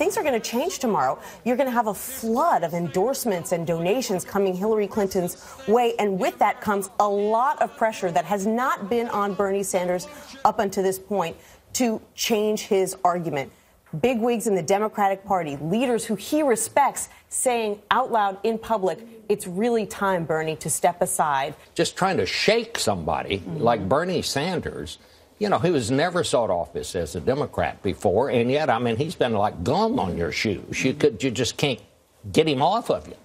things are going to change tomorrow. You're going to have a flood of endorsements and donations coming Hillary Clinton's way. And with that comes a lot of pressure that has not been on Bernie Sanders up until this point to change his argument. Bigwigs in the Democratic Party, leaders who he respects, saying out loud in public, it's really time, Bernie, to step aside. Just trying to shake somebody like Bernie Sanders. You know, he was never sought office as a Democrat before, and yet, I mean, he's been like gum on your shoes. You just can't get him off of you.